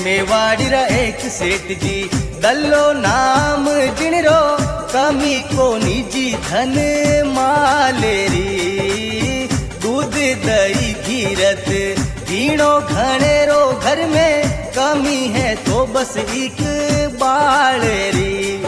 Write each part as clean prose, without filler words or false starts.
मेवाड़ी रा एक सेठ जी दल्लो नाम जिणरो कमी को निजी धन मालेरी दूध दही घीरत घीणो घनेरो घर में कमी है तो बस एक बालेरी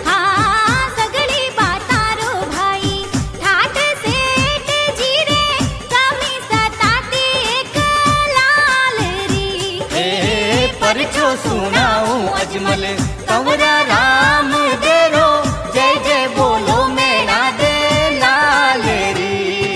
सुनाऊं अजमल कंवरा राम देरो जय जय बोलो मैना दे लालेरी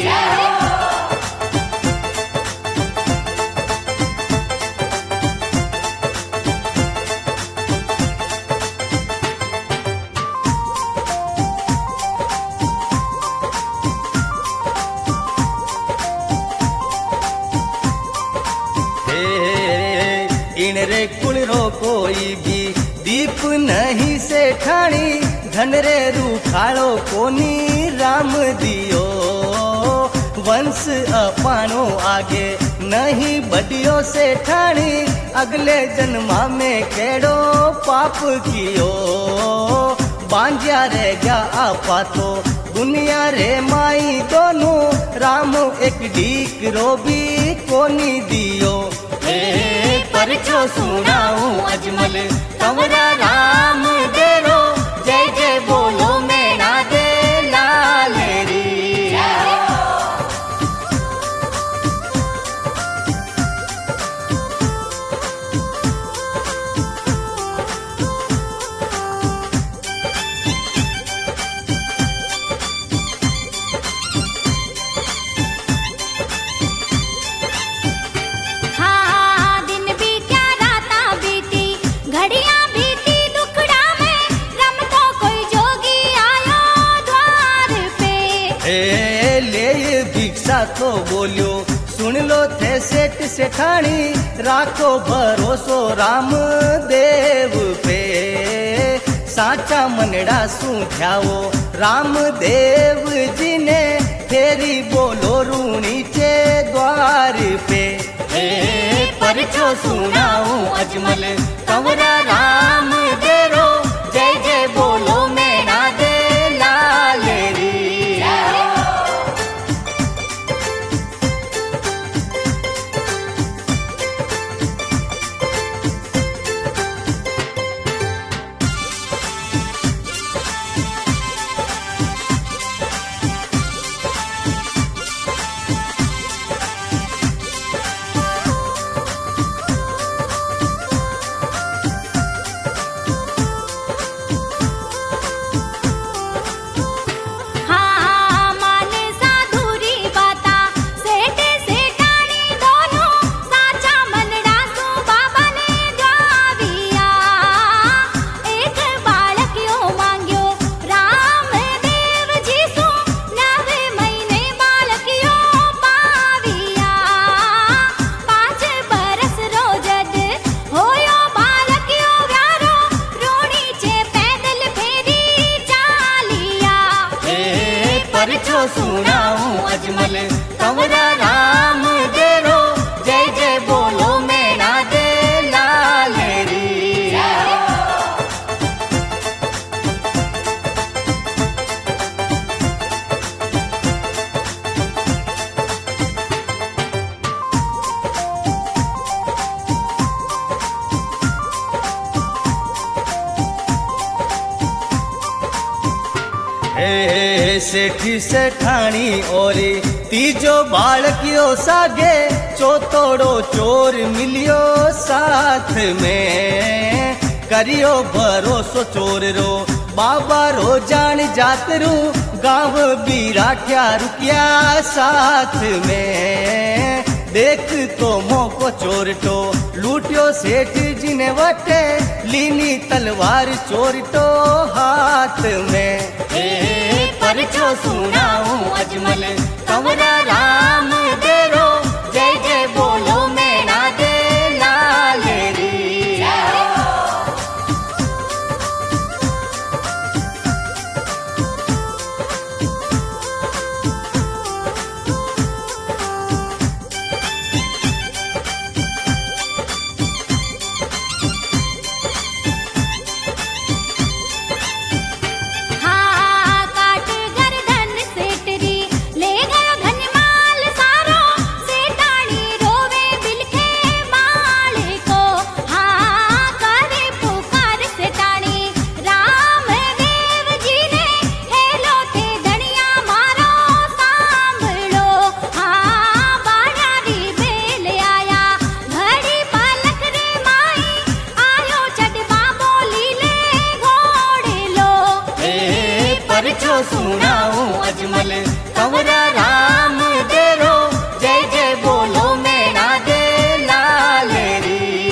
इन रे कुल रो कोई भी दीप नहीं से ठाणी धन रे रूखाड़ो कोनी राम दियो वंश अपानो आगे नहीं बढ़ियो से ठाणी अगले जन्मा में केड़ो पाप कियो बांझ्या रे गया आपा तो दुनिया रे माई दोनों राम एक डीक रो भी कोनी दियो परचो सुनाऊं अजमल कंवरा राम देरो जय जय बोलो मैना दे लालेरी तो बोलियो सुन लो थे सेठ सेठानी राखो भरोसो राम देव पे साचा मनड़ा सूझाओ राम देव जी ने फेरी बोलो रूणी चे द्वार पे परचो सुनाऊं अजमल कंवरा राम देरो जय जय बोलो मैना दे लालेरी सुनाऊं अजमल कंवरा राम देरो जय जय बोलो मैना दे लालेरी सेठी सेठानी और तीजो बालकियो सागे चौथोड़ो चोर मिलियो साथ में करियो भरोसो चोर रो बाबा रो जान जात रू गाँव भी राख्या रुकिया साथ में देख तो मोको चोरटो लूटियो सेठ जी ने वटे लीनी तलवार चोरटो हाथ में परचो सुनाऊं अजमल कंवरा राम देरो जय जय बोलो मैना दे लालेरी परछो सुनाऊं अजमल कंवरा राम देरो, जय जय बोलो मैना दे लाल री।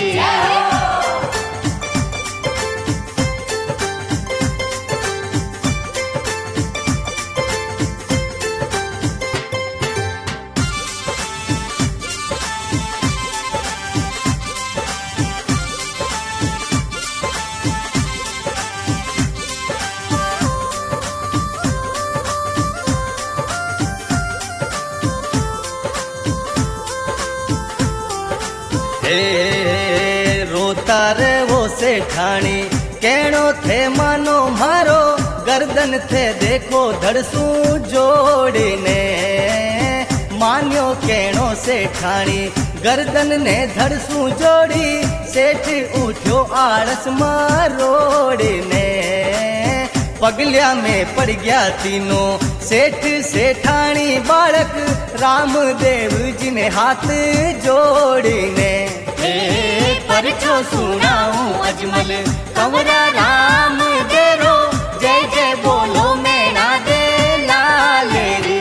रोता रे वो सेठाणी कहणो थे मानो मारो, गर्दन थे देखो धड़सू जोड़ने। मान्यो कहणो सेठाणी गर्दन ने धड़सू जोड़ी, सेठ उठ्यो आलस मारोड़ने। पगलिया में पड़ गया तीनों सेठ सेठाणी बालक, रामदेव जी ने हाथ जोड़ने। परछो सुनाऊं अजमल कंवरा राम देरो, जय जय बोलो मैना दे लाल री।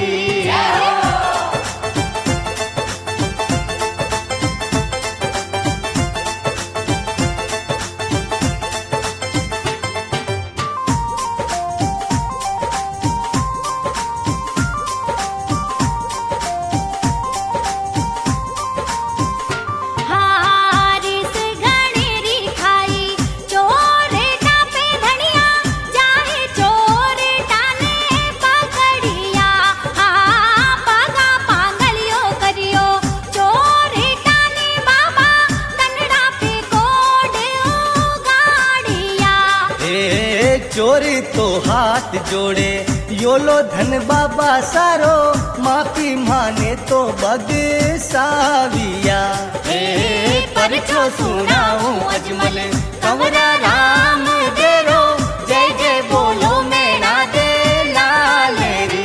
चोरी तो हाथ जोड़े योलो धन बाबा सारो, माफी माने तो बग साविया। परछो सुनाऊं अजमल कंवरा राम देरो, जय जय बोलो मैना दे लाल री।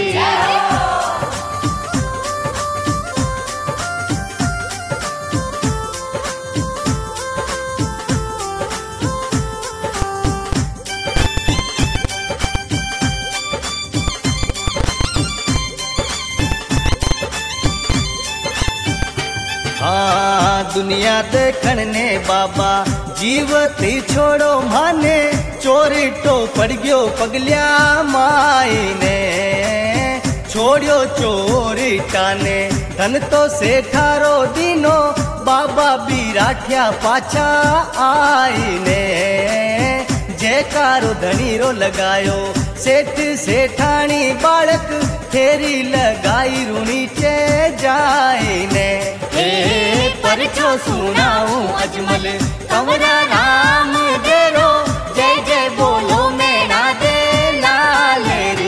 दुनिया देखण ने बाबा जीवती छोड़ो माने, चोरी तो पड़ गयो पगलिया माई ने। छोड़ियो चोरी टाने धन तो सेठारो दीनो, बाबा बीराठिया पाछा आई ने। जयकारो धनीरो लगायो सेठ सेठाणी बालक, फेरी लगाई रूनी चे जाए ने। परछो सुनाऊं अजमल कंवरा राम देरो, जय जय बोलो मैना दे लाल री।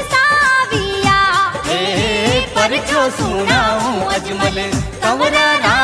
परछो सुनाऊं अजमल कंवरा